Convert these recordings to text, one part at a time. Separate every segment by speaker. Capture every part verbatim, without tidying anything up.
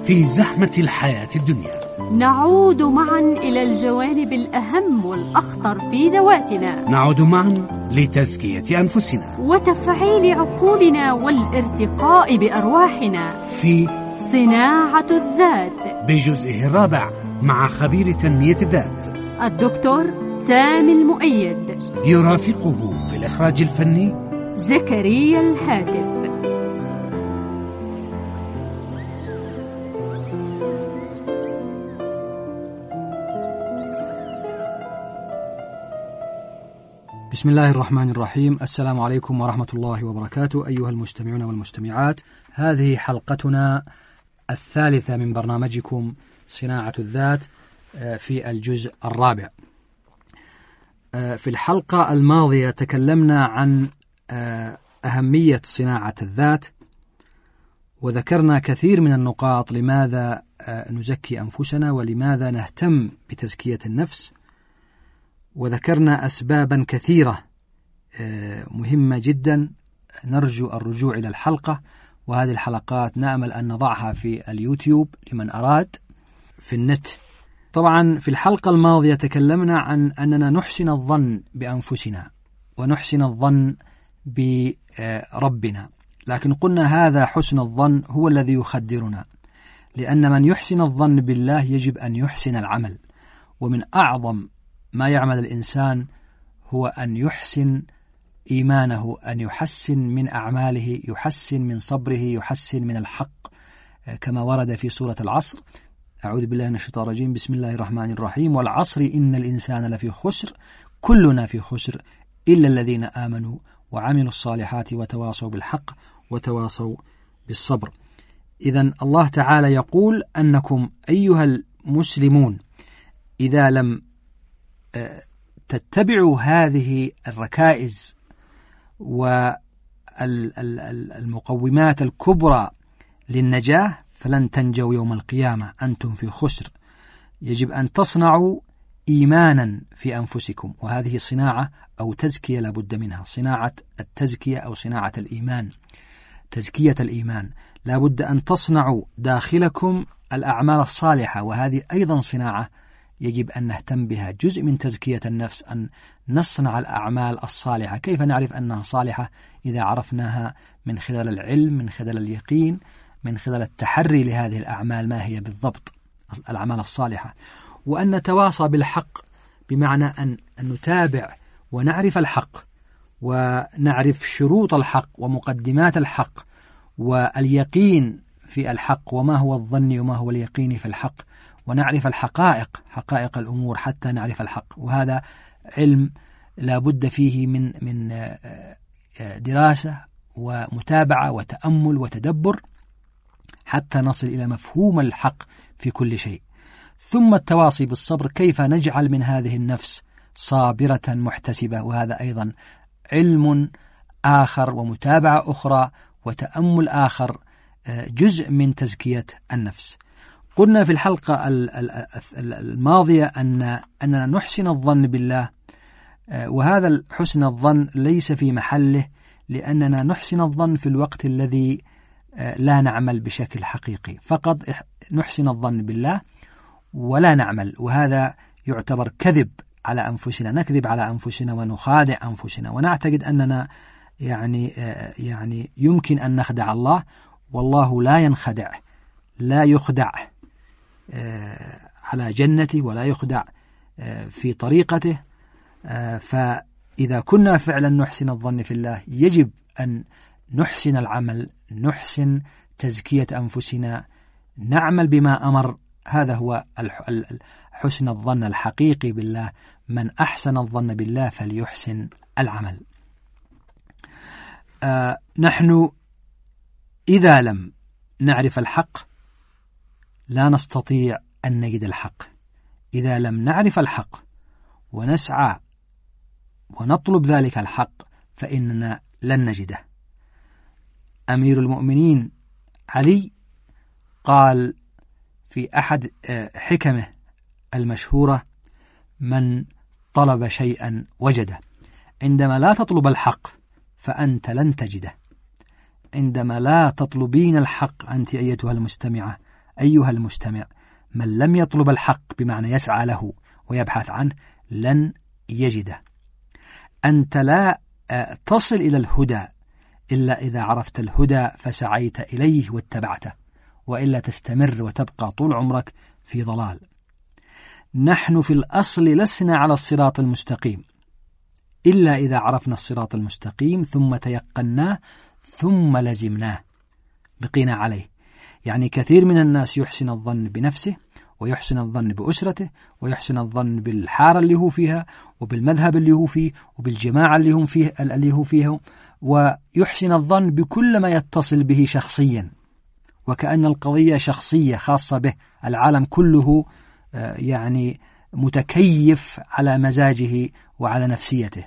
Speaker 1: في زحمة الحياة الدنيا.
Speaker 2: نعود معا إلى الجوانب الأهم والأخطر في ذواتنا.
Speaker 1: نعود معا لتزكية أنفسنا
Speaker 2: وتفعيل عقولنا والارتقاء بأرواحنا
Speaker 1: في
Speaker 2: صناعة الذات
Speaker 1: بجزئه الرابع مع خبير تنمية الذات
Speaker 2: الدكتور سامي المؤيد.
Speaker 1: يرافقه في الإخراج الفني
Speaker 2: زكريا الهاتف.
Speaker 3: بسم الله الرحمن الرحيم. السلام عليكم ورحمة الله وبركاته أيها المستمعون والمستمعات. هذه حلقتنا الثالثة من برنامجكم صناعة الذات في الجزء الرابع. في الحلقة الماضية تكلمنا عن أهمية صناعة الذات، وذكرنا كثير من النقاط لماذا نزكي أنفسنا ولماذا نهتم بتزكية النفس، وذكرنا أسبابا كثيرة مهمة جدا. نرجو الرجوع إلى الحلقة، وهذه الحلقات نأمل أن نضعها في اليوتيوب لمن أراد في النت. طبعا في الحلقة الماضية تكلمنا عن أننا نحسن الظن بأنفسنا ونحسن الظن بربنا، لكن قلنا هذا حسن الظن هو الذي يخدرنا، لأن من يحسن الظن بالله يجب أن يحسن العمل، ومن أعظم ما يعمل الإنسان هو أن يحسن إيمانه، أن يحسن من أعماله، يحسن من صبره، يحسن من الحق، كما ورد في سورة العصر. أعوذ بالله من الشيطان الرجيم. بسم الله الرحمن الرحيم. والعصر إن الإنسان لفي خسر كلنا في خسر إلا الذين آمنوا وعملوا الصالحات وتواصوا بالحق وتواصوا بالصبر. إذن الله تعالى يقول أنكم أيها المسلمون إذا لم تتبعوا هذه الركائز والمقومات الكبرى للنجاة فلن تنجوا يوم القيامة، أنتم في خسر. يجب أن تصنعوا إيمانا في أنفسكم، وهذه صناعة أو تزكية لابد منها، صناعة التزكية أو صناعة الإيمان، تزكية الإيمان. لابد أن تصنعوا داخلكم الأعمال الصالحة، وهذه أيضا صناعة يجب أن نهتم بها. جزء من تزكية النفس أن نصنع الأعمال الصالحة. كيف نعرف أنها صالحة؟ إذا عرفناها من خلال العلم، من خلال اليقين، من خلال التحري لهذه الأعمال ما هي بالضبط الأعمال الصالحة. وأن نتواصى بالحق، بمعنى أن نتابع ونعرف الحق، ونعرف شروط الحق ومقدمات الحق واليقين في الحق، وما هو الظن وما هو اليقين في الحق، ونعرف الحقائق، حقائق الأمور حتى نعرف الحق. وهذا علم لا بد فيه من من دراسة ومتابعة وتأمل وتدبر حتى نصل إلى مفهوم الحق في كل شيء. ثم التواصي بالصبر، كيف نجعل من هذه النفس صابرة محتسبة، وهذا أيضا علم آخر ومتابعة أخرى وتأمل آخر، جزء من تزكية النفس. قلنا في الحلقة الماضية أن أننا نحسن الظن بالله، وهذا الحسن الظن ليس في محله، لأننا نحسن الظن في الوقت الذي لا نعمل بشكل حقيقي، فقط نحسن الظن بالله ولا نعمل، وهذا يعتبر كذب على أنفسنا، نكذب على أنفسنا ونخادع أنفسنا ونعتقد أننا يعني يعني يمكن أن نخدع الله، والله لا ينخدع، لا يخدع على جنته ولا يخدع في طريقته. فإذا كنا فعلا نحسن الظن في الله يجب أن نحسن العمل، نحسن تزكية أنفسنا، نعمل بما أمر. هذا هو حسن الظن الحقيقي بالله. من أحسن الظن بالله فليحسن العمل. آه نحن إذا لم نعرف الحق لا نستطيع أن نجد الحق. إذا لم نعرف الحق ونسعى ونطلب ذلك الحق فإننا لن نجده. أمير المؤمنين علي قال في أحد حكمه المشهورة: من طلب شيئا وجده. عندما لا تطلب الحق فأنت لن تجده. عندما لا تطلبين الحق أنت أيتها المستمعة، أيها المستمع، من لم يطلب الحق بمعنى يسعى له ويبحث عنه لن يجده. أنت لا تصل إلى الهدى إلا إذا عرفت الهدى فسعيت إليه واتبعته، وإلا تستمر وتبقى طول عمرك في ضلال. نحن في الأصل لسنا على الصراط المستقيم إلا إذا عرفنا الصراط المستقيم ثم تيقناه ثم لزمناه بقينا عليه. يعني كثير من الناس يحسن الظن بنفسه ويحسن الظن بأسرته ويحسن الظن بالحارة اللي هو فيها وبالمذهب اللي هو فيه وبالجماعة اللي هم فيه اللي هو فيه، ويحسن الظن بكل ما يتصل به شخصيا، وكأن القضية شخصية خاصة به، العالم كله يعني متكيف على مزاجه وعلى نفسيته.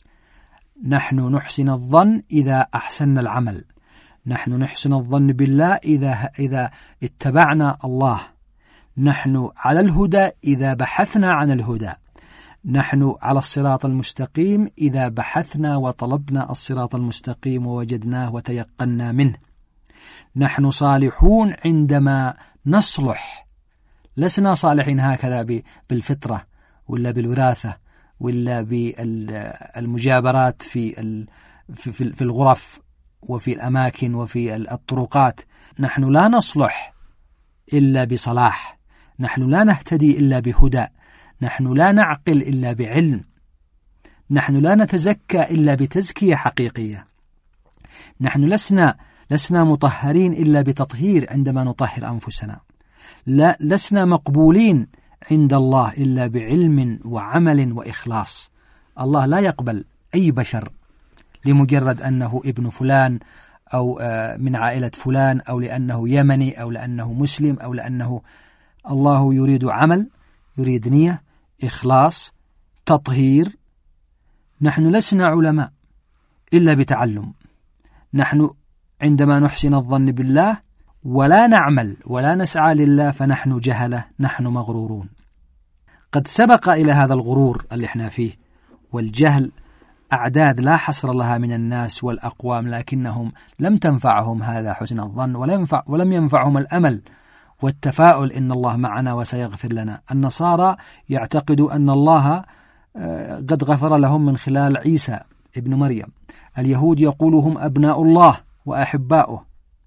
Speaker 3: نحن نحسن الظن إذا أحسن العمل، نحن نحسن الظن بالله إذا إذا اتبعنا الله، نحن على الهدى إذا بحثنا عن الهدى، نحن على الصراط المستقيم إذا بحثنا وطلبنا الصراط المستقيم ووجدناه وتيقنا منه، نحن صالحون عندما نصلح، لسنا صالحين هكذا بالفطرة ولا بالوراثة ولا بالمجابرات في في الغرف وفي الأماكن وفي الطرقات. نحن لا نصلح إلا بصلاح، نحن لا نهتدي إلا بهدى، نحن لا نعقل إلا بعلم، نحن لا نتزكى إلا بتزكية حقيقية، نحن لسنا لسنا مطهرين إلا بتطهير عندما نطهر أنفسنا، لا لسنا مقبولين عند الله إلا بعلم وعمل وإخلاص. الله لا يقبل أي بشر لمجرد أنه ابن فلان أو من عائلة فلان أو لأنه يمني أو لأنه مسلم أو لأنه، الله يريد عمل، يريد نية، إخلاص، تطهير. نحن لسنا علماء إلا بتعلم، نحن عندما نحسن الظن بالله ولا نعمل ولا نسعى لله فنحن جهلة، نحن مغرورون. قد سبق إلى هذا الغرور اللي احنا فيه والجهل أعداد لا حصر لها من الناس والأقوام، لكنهم لم تنفعهم هذا حسن الظن ولا ينفع ولم ينفعهم الأمل والتفاؤل إن الله معنا وسيغفر لنا. النصارى يعتقدوا أن الله قد غفر لهم من خلال عيسى ابن مريم، اليهود يقولوا هم أبناء الله وأحباؤه،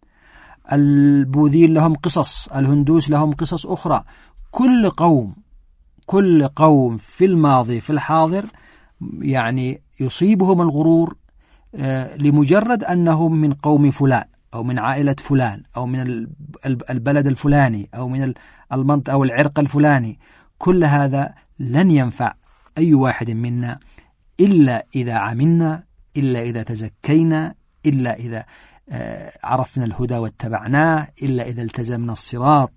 Speaker 3: البوذيين لهم قصص، الهندوس لهم قصص أخرى. كل قوم كل قوم في الماضي في الحاضر يعني يصيبهم الغرور لمجرد أنهم من قوم فلان أو من عائلة فلان أو من البلد الفلاني أو من المنطقة أو العرق الفلاني. كل هذا لن ينفع أي واحد منا إلا إذا عملنا، إلا إذا تزكينا، إلا إذا عرفنا الهدى واتبعناه، إلا إذا التزمنا الصراط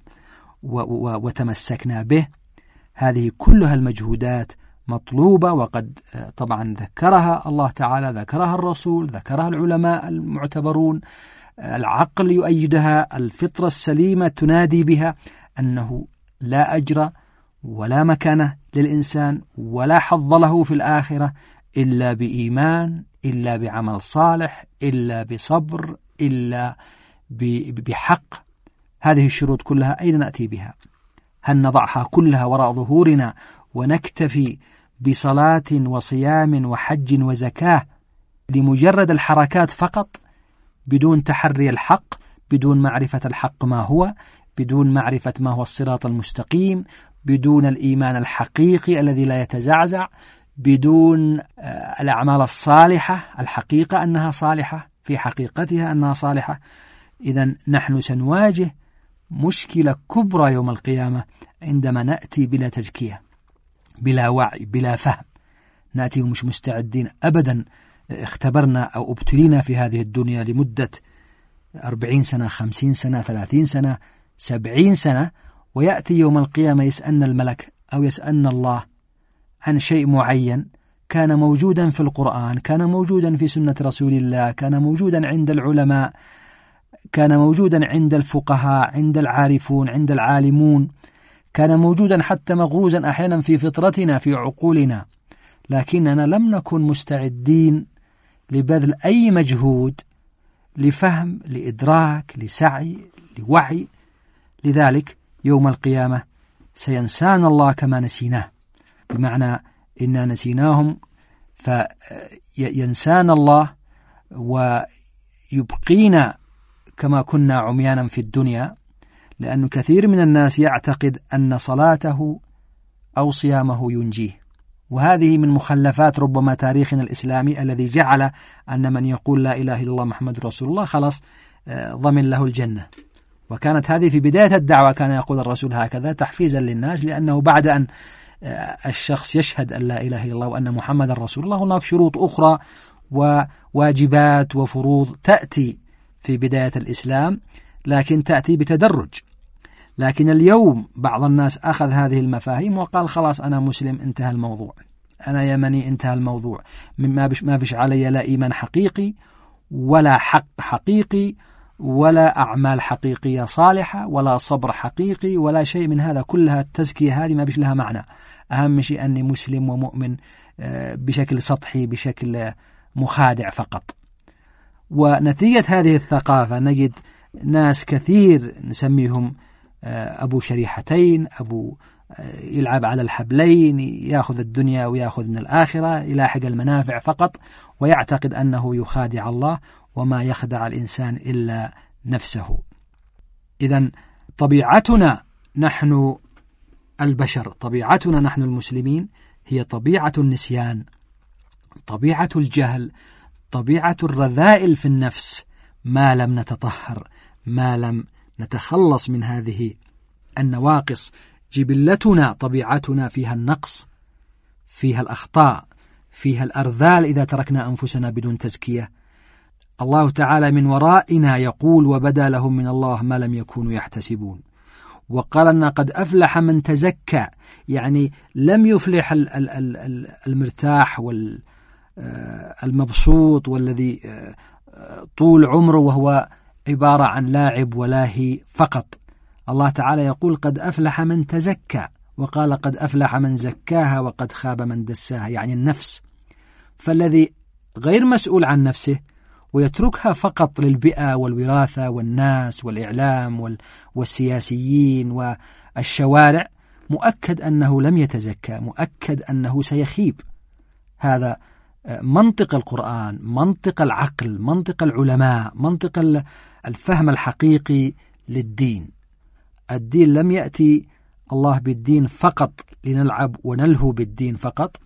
Speaker 3: وتمسكنا به. هذه كلها المجهودات مطلوبة، وقد طبعا ذكرها الله تعالى، ذكرها الرسول، ذكرها العلماء المعتبرون، العقل يؤيدها، الفطرة السليمة تنادي بها، أنه لا أجر ولا مكانة للإنسان ولا حظ له في الآخرة إلا بإيمان، إلا بعمل صالح، إلا بصبر، إلا بحق. هذه الشروط كلها أين نأتي بها؟ هل نضعها كلها وراء ظهورنا ونكتفي بصلاة وصيام وحج وزكاة لمجرد الحركات فقط، بدون تحري الحق، بدون معرفة الحق ما هو، بدون معرفة ما هو الصراط المستقيم، بدون الإيمان الحقيقي الذي لا يتزعزع، بدون الأعمال الصالحة الحقيقة أنها صالحة في حقيقتها أنها صالحة؟ إذن نحن سنواجه مشكلة كبرى يوم القيامة عندما نأتي بلا تزكية، بلا وعي، بلا فهم، نأتي ومش مستعدين أبدا. اختبرنا أو ابتلينا في هذه الدنيا لمدة أربعين سنة، خمسين سنة، ثلاثين سنة، سبعين سنة، ويأتي يوم القيامة يسألنا الملك أو يسألنا الله عن شيء معين كان موجودا في القرآن، كان موجودا في سنة رسول الله، كان موجودا عند العلماء، كان موجودا عند الفقهاء، عند العارفون، عند العالمون، كان موجودا حتى مغروزا أحيانا في فطرتنا في عقولنا، لكننا لم نكن مستعدين لبذل أي مجهود لفهم، لإدراك، لسعي، لوعي، لذلك يوم القيامة سينسانا الله كما نسيناه، بمعنى إنا نسيناهم فينسانا الله ويبقينا كما كنا عميانا في الدنيا، لأن كثير من الناس يعتقد أن صلاته أو صيامه ينجيه، وهذه من مخلفات ربما تاريخنا الإسلامي الذي جعل أن من يقول لا إله إلا الله محمد رسول الله خلاص ضمن له الجنة. وكانت هذه في بداية الدعوة كان يقول الرسول هكذا تحفيزا للناس، لأنه بعد أن الشخص يشهد أن لا إله إلا الله وأن محمد رسول الله هناك شروط أخرى وواجبات وفروض تأتي في بداية الإسلام، لكن تأتي بتدرج. لكن اليوم بعض الناس أخذ هذه المفاهيم وقال خلاص أنا مسلم انتهى الموضوع، أنا يمني انتهى الموضوع، ما بش ما بش علي لا إيمان حقيقي ولا حق حقيقي ولا أعمال حقيقية صالحة ولا صبر حقيقي ولا شيء من هذا، كلها التزكية هذه ما بش لها معنى، أهم شيء أني مسلم ومؤمن بشكل سطحي بشكل مخادع فقط. ونتيجة هذه الثقافة نجد ناس كثير نسميهم أبو شريحتين، أبو يلعب على الحبلين، يأخذ الدنيا ويأخذ من الآخرة، يلاحق المنافع فقط، ويعتقد أنه يخادع الله وما يخدع الإنسان إلا نفسه. إذن طبيعتنا نحن البشر، طبيعتنا نحن المسلمين هي طبيعة النسيان، طبيعة الجهل، طبيعة الرذائل في النفس ما لم نتطهر، ما لم نتخلص من هذه النواقص. جبلتنا طبيعتنا فيها النقص، فيها الأخطاء، فيها الأرذال إذا تركنا أنفسنا بدون تزكية. الله تعالى من ورائنا يقول وبدا لهم من الله ما لم يكونوا يحتسبون، وقال أن قد أفلح من تزكى، يعني لم يفلح المرتاح والمبسوط والذي طول عمره وهو عبارة عن لاعب ولاهي فقط. الله تعالى يقول قد أفلح من تزكى، وقال قد أفلح من زكاها وقد خاب من دساها، يعني النفس. فالذي غير مسؤول عن نفسه ويتركها فقط للبيئة والوراثة والناس والإعلام والسياسيين والشوارع، مؤكد أنه لم يتزكى، مؤكد أنه سيخيب. هذا منطق القرآن، منطق العقل، منطق العلماء، منطق الفهم الحقيقي للدين. الدين لم يأتي الله بالدين فقط لنلعب ونلهو بالدين فقط،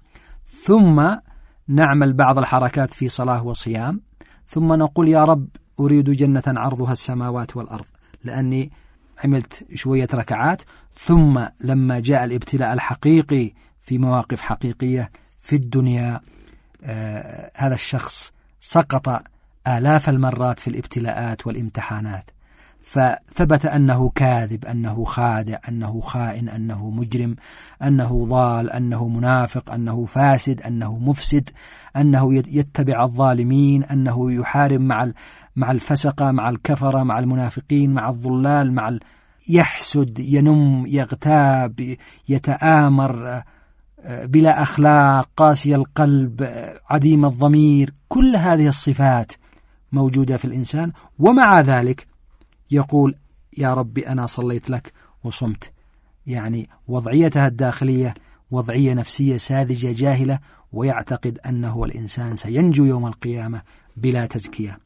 Speaker 3: ثم نعمل بعض الحركات في صلاة وصيام، ثم نقول يا رب أريد جنة عرضها السماوات والأرض لأني عملت شوية ركعات، ثم لما جاء الابتلاء الحقيقي في مواقف حقيقية في الدنيا آه هذا الشخص سقط آلاف المرات في الابتلاءات والامتحانات، فثبت أنه كاذب، أنه خادع، أنه خائن، أنه مجرم، أنه ضال، أنه منافق، أنه فاسد، أنه مفسد، أنه يتبع الظالمين، أنه يحارب مع مع الفسقة، مع الكفرة، مع المنافقين، مع الضلال، مع ال... يحسد، ينم، يغتاب، يتآمر، بلا أخلاق، قاسي القلب، عديم الضمير. كل هذه الصفات موجودة في الإنسان، ومع ذلك يقول يا ربي أنا صليت لك وصمت. يعني وضعيتها الداخلية وضعية نفسية ساذجة جاهلة، ويعتقد أنه الإنسان سينجو يوم القيامة بلا تزكية.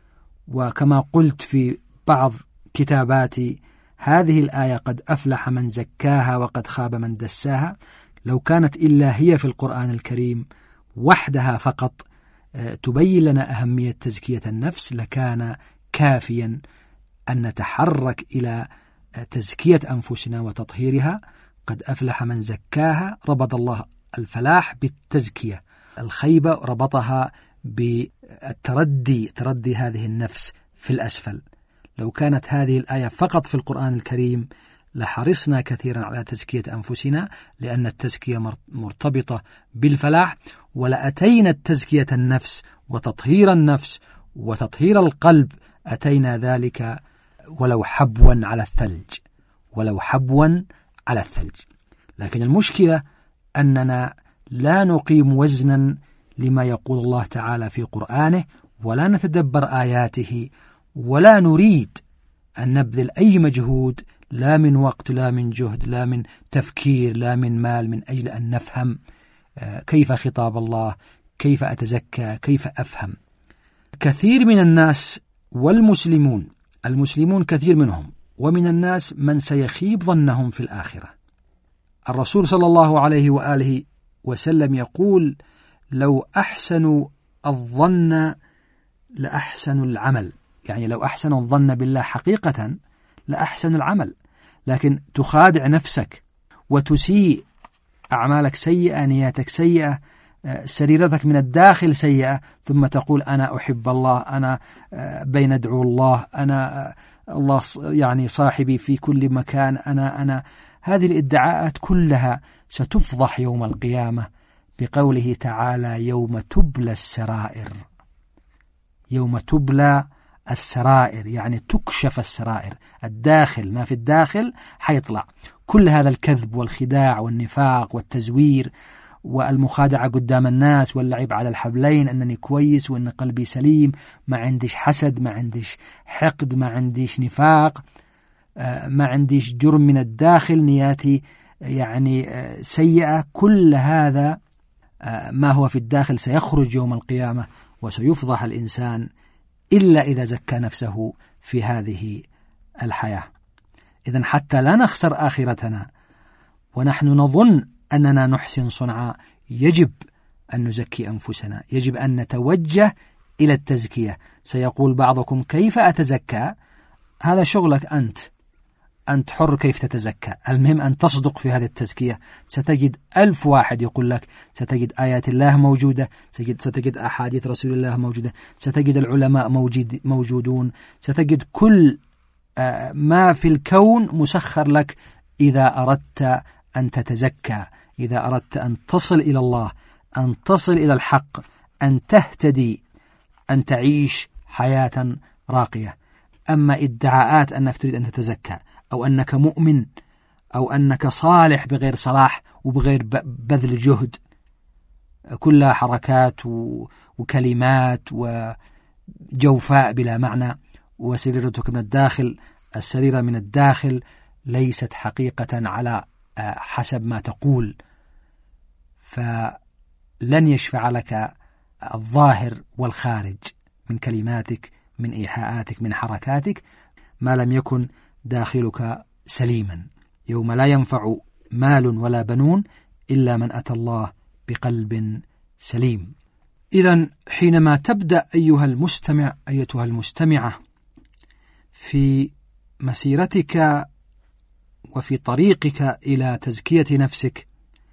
Speaker 3: وكما قلت في بعض كتاباتي هذه الآية قد أفلح من زكاها وقد خاب من دساها، لو كانت إلا هي في القرآن الكريم وحدها فقط تبين لنا أهمية تزكية النفس لكان كافيا أن نتحرك إلى تزكية أنفسنا وتطهيرها. قد أفلح من زكاها، ربط الله الفلاح بالتزكية، الخيبة ربطها بالتردي، تردي هذه النفس في الأسفل. لو كانت هذه الآية فقط في القرآن الكريم لحرصنا كثيرا على تزكية أنفسنا، لأن التزكية مرتبطة بالفلاح، ولأتينا التزكية النفس وتطهير النفس وتطهير القلب أتينا ذلك ولو حبوا على الثلج، ولو حبوا على الثلج. لكن المشكلة أننا لا نقيم وزنا لما يقول الله تعالى في قرآنه، ولا نتدبر آياته، ولا نريد أن نبذل أي مجهود لا من وقت، لا من جهد، لا من تفكير، لا من مال، من أجل أن نفهم كيف خطاب الله، كيف أتزكى، كيف أفهم. كثير من الناس والمسلمون، المسلمون كثير منهم، ومن الناس من سيخيب ظنهم في الآخرة. الرسول صلى الله عليه وآله وسلم يقول: لو أحسنوا الظن لأحسنوا العمل، يعني لو أحسنوا الظن بالله حقيقة لأحسنوا العمل، لكن تخادع نفسك وتسيء، أعمالك سيئة، نياتك سيئة، سريرتك من الداخل سيئة، ثم تقول أنا أحب الله، أنا بين أدعو الله، أنا الله يعني صاحبي في كل مكان، أنا أنا هذه الادعاءات كلها ستفضح يوم القيامة بقوله تعالى: يوم تبلى السرائر. يوم تبلى السرائر يعني تكشف السرائر، الداخل، ما في الداخل حيطلع. كل هذا الكذب والخداع والنفاق والتزوير والمخادعة قدام الناس واللعب على الحبلين، أنني كويس وأن قلبي سليم، ما عنديش حسد، ما عنديش حقد، ما عنديش نفاق، ما عنديش جرم من الداخل، نياتي يعني سيئة. كل هذا ما هو في الداخل سيخرج يوم القيامة وسيفضح الإنسان إلا إذا زكى نفسه في هذه الحياة. إذن حتى لا نخسر آخرتنا ونحن نظن أننا نحسن صنعا، يجب أن نزكي أنفسنا، يجب أن نتوجه إلى التزكية. سيقول بعضكم: كيف أتزكى؟ هذا شغلك أنت، أنت حر كيف تتزكى، المهم أن تصدق في هذه التزكية. ستجد ألف واحد يقول لك، ستجد آيات الله موجودة، ستجد, ستجد أحاديث رسول الله موجودة، ستجد العلماء موجود موجودون، ستجد كل ما في الكون مسخر لك إذا أردت أن تتزكى، إذا أردت أن تصل إلى الله، أن تصل إلى الحق، أن تهتدي، أن تعيش حياة راقية. أما ادعاءات أنك تريد أن تتزكى، أو أنك مؤمن، أو أنك صالح بغير صلاح وبغير بذل جهد، كلها حركات وكلمات وجوفاء بلا معنى. وسريرتك من الداخل، السريرة من الداخل ليست حقيقة على حسب ما تقول، فلن يشفع لك الظاهر والخارج من كلماتك، من إيحاءاتك، من حركاتك، ما لم يكن داخلك سليما. يوم لا ينفع مال ولا بنون إلا من أتى الله بقلب سليم. إذن حينما تبدأ أيها المستمع، أيتها المستمعة، في مسيرتك وفي طريقك إلى تزكية نفسك،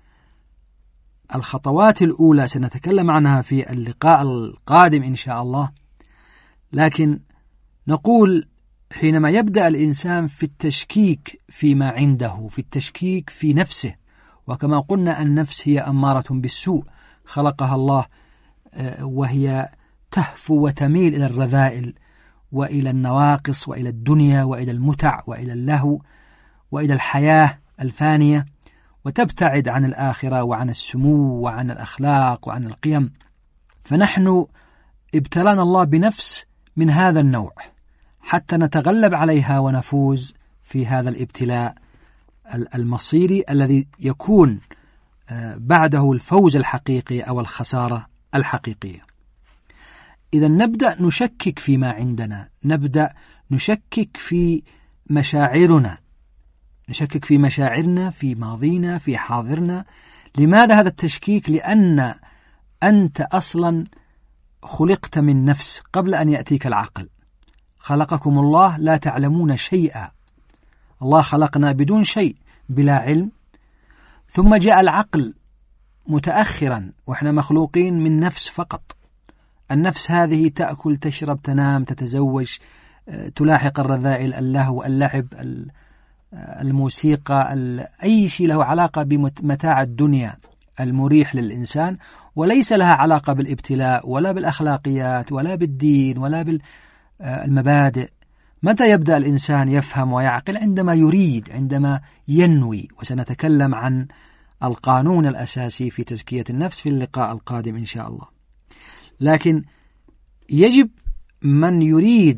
Speaker 3: الخطوات الأولى سنتكلم عنها في اللقاء القادم إن شاء الله، لكن نقول حينما يبدأ الإنسان في التشكيك فيما عنده، في التشكيك في نفسه، وكما قلنا النفس هي أمارة بالسوء، خلقها الله وهي تهفو وتميل إلى الرذائل وإلى النواقص وإلى الدنيا وإلى المتع وإلى اللهو وإلى الحياة الفانية، وتبتعد عن الآخرة وعن السمو وعن الأخلاق وعن القيم. فنحن ابتلانا الله بنفس من هذا النوع حتى نتغلب عليها ونفوز في هذا الابتلاء المصيري الذي يكون بعده الفوز الحقيقي أو الخسارة الحقيقية. إذا نبدأ نشكك فيما عندنا، نبدأ نشكك في مشاعرنا، نشكك في مشاعرنا، في ماضينا، في حاضرنا. لماذا هذا التشكيك؟ لأن أنت أصلا خلقت من نفس قبل أن يأتيك العقل. خلقكم الله لا تعلمون شيئا، الله خلقنا بدون شيء، بلا علم، ثم جاء العقل متأخرا، وإحنا مخلوقين من نفس فقط. النفس هذه تأكل، تشرب، تنام، تتزوج، تلاحق الرذائل، اللهو، اللعب، الموسيقى، أي شيء له علاقة بمتاع الدنيا المريح للإنسان، وليس لها علاقة بالابتلاء ولا بالأخلاقيات ولا بالدين ولا بالمبادئ. متى يبدأ الإنسان يفهم ويعقل؟ عندما يريد، عندما ينوي. وسنتكلم عن القانون الأساسي في تزكية النفس في اللقاء القادم إن شاء الله. لكن يجب من يريد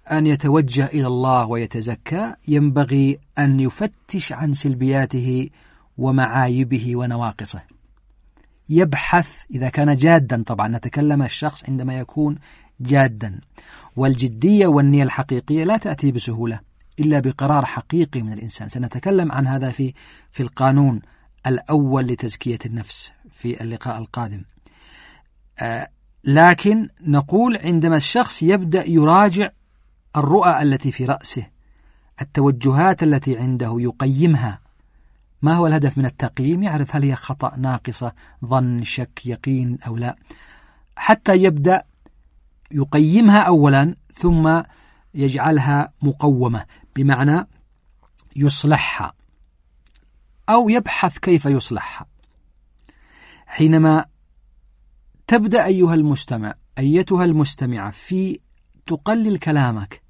Speaker 3: أن يتوجه إلى الله ويتزكى ينبغي أن يفتش عن سلبياته ومعايبه ونواقصه، يبحث إذا كان جادا. طبعا نتكلم الشخص عندما يكون جادا، والجدية والنية الحقيقية لا تأتي بسهولة إلا بقرار حقيقي من الإنسان. سنتكلم عن هذا في في القانون الأول لتزكية النفس في اللقاء القادم. آه لكن نقول عندما الشخص يبدأ يراجع الرؤى التي في رأسه، التوجهات التي عنده، يقيمها. ما هو الهدف من التقييم؟ يعرف هل هي خطأ، ناقصة، ظن، شك، يقين أو لا، حتى يبدأ يقيمها أولا ثم يجعلها مقومة، بمعنى يصلحها أو يبحث كيف يصلحها. حينما تبدأ أيها المستمع أيتها المستمعة في تقلل كلامك،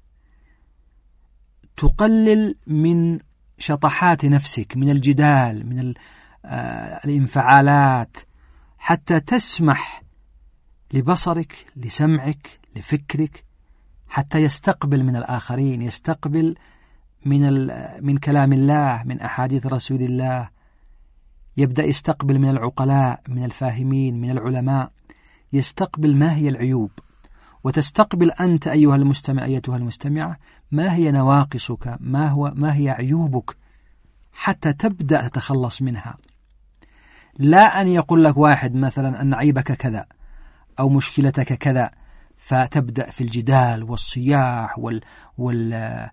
Speaker 3: تقلل من شطحات نفسك، من الجدال، من الانفعالات، حتى تسمح لبصرك، لسمعك، لفكرك، حتى يستقبل من الآخرين، يستقبل من من كلام الله، من أحاديث رسول الله، يبدأ يستقبل من العقلاء، من الفاهمين، من العلماء، يستقبل ما هي العيوب، وتستقبل أنت أيها المستمع أيتها المستمعة ما هي نواقصك، ما هو ما هي عيوبك، حتى تبدأ تتخلص منها. لا أن يقول لك واحد مثلا أن عيبك كذا أو مشكلتك كذا فتبدأ في الجدال والصياح وال وال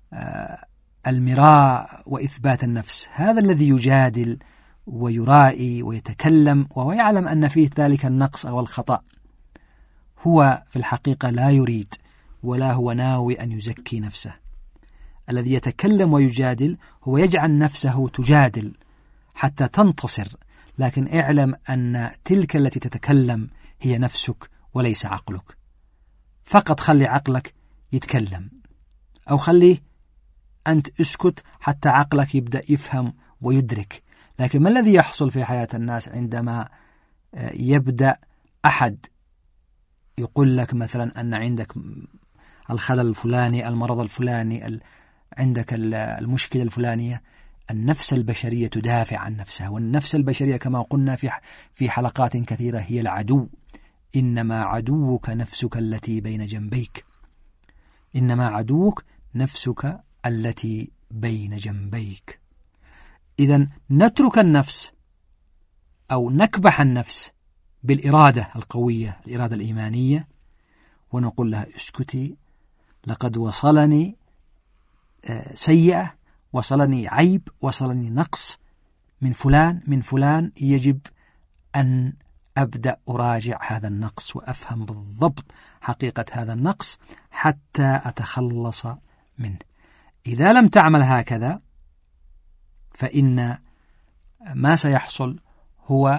Speaker 3: المراء وإثبات النفس. هذا الذي يجادل ويرائي ويتكلم وهو يعلم أن فيه ذلك النقص أو الخطأ، هو في الحقيقة لا يريد ولا هو ناوي أن يزكي نفسه. الذي يتكلم ويجادل هو يجعل نفسه تجادل حتى تنتصر، لكن اعلم أن تلك التي تتكلم هي نفسك وليس عقلك. فقط خلي عقلك يتكلم، أو خليه أنت اسكت حتى عقلك يبدأ يفهم ويدرك. لكن ما الذي يحصل في حياة الناس عندما يبدأ أحد يقول لك مثلا أن عندك الخلل الفلاني، المرض الفلاني، عندك المشكلة الفلانية، النفس البشرية تدافع عن نفسها، والنفس البشرية كما قلنا في في حلقات كثيرة هي العدو. إنما عدوك نفسك التي بين جنبيك، إنما عدوك نفسك التي بين جنبيك. إذن نترك النفس أو نكبح النفس بالإرادة القوية، الإرادة الإيمانية، ونقول لها اسكتي، لقد وصلني سيئة، وصلني عيب، وصلني نقص من فلان من فلان، يجب أن أبدأ أراجع هذا النقص وأفهم بالضبط حقيقة هذا النقص حتى أتخلص منه. إذا لم تعمل هكذا فإن ما سيحصل هو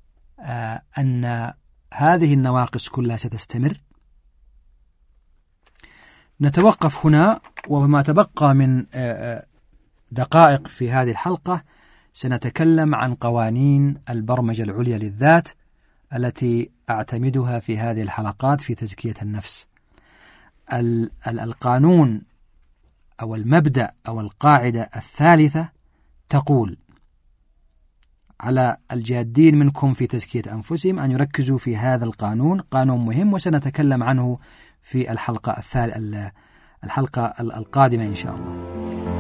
Speaker 3: أن هذه النواقص كلها ستستمر. نتوقف هنا، وما تبقى من دقائق في هذه الحلقة سنتكلم عن قوانين البرمجة العليا للذات التي أعتمدها في هذه الحلقات في تزكية النفس. القانون أو المبدأ أو القاعدة الثالثة تقول على الجادين منكم في تزكية أنفسهم أن يركزوا في هذا القانون، قانون مهم، وسنتكلم عنه في الحلقة الثالثة الحلقة القادمة إن شاء الله.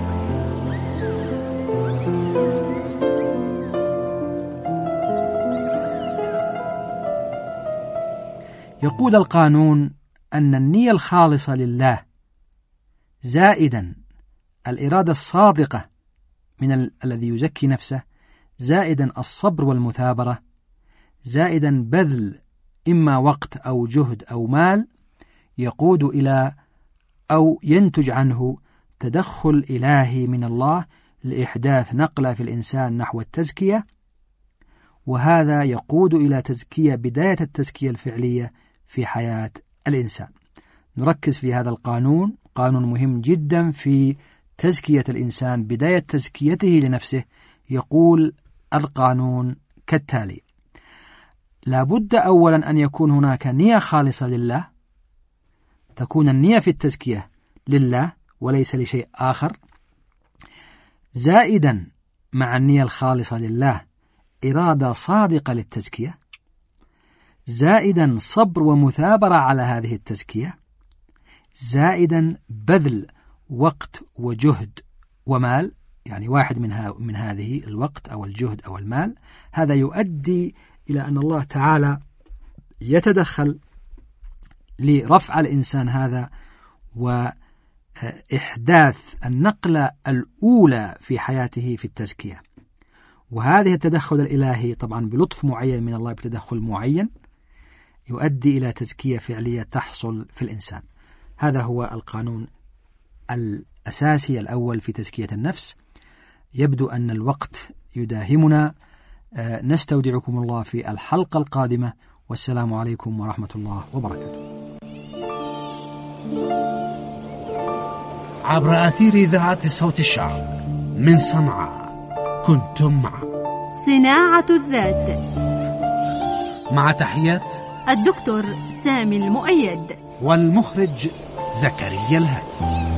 Speaker 3: يقول القانون أن النية الخالصة لله زائدا الإرادة الصادقة من ال- الذي يزكي نفسه، زائدا الصبر والمثابرة، زائدا بذل إما وقت أو جهد أو مال، يقود إلى أو ينتج عنه تدخل إلهي من الله لإحداث نقلة في الإنسان نحو التزكية، وهذا يقود إلى تزكية بداية التزكية الفعلية في حياة الإنسان. نركز في هذا القانون، قانون مهم جدا في تزكية الإنسان، بداية تزكيته لنفسه. يقول القانون كالتالي: لابد أولا أن يكون هناك نية خالصة لله، تكون النية في التزكية لله وليس لشيء آخر، زائدا مع النية الخالصة لله إرادة صادقة للتزكية، زائدا صبر ومثابرة على هذه التزكية، زائدا بذل وقت وجهد ومال، يعني واحد منها من هذه الوقت أو الجهد أو المال، هذا يؤدي إلى أن الله تعالى يتدخل لرفع الإنسان هذا وإحداث النقلة الأولى في حياته في التزكية. وهذه التدخل الإلهي طبعا بلطف معين من الله، بتدخل معين يؤدي إلى تزكية فعلية تحصل في الإنسان. هذا هو القانون الأساسي الأول في تزكية النفس. يبدو أن الوقت يداهمنا، نستودعكم الله في الحلقة القادمة، والسلام عليكم ورحمة الله وبركاته.
Speaker 1: عبر أثير إذاعة الصوت الشعب من صنعاء، كنتم مع
Speaker 2: صناعة الذات
Speaker 1: مع تحيات
Speaker 2: الدكتور سامي المؤيد
Speaker 1: والمخرج زكريا الهادي.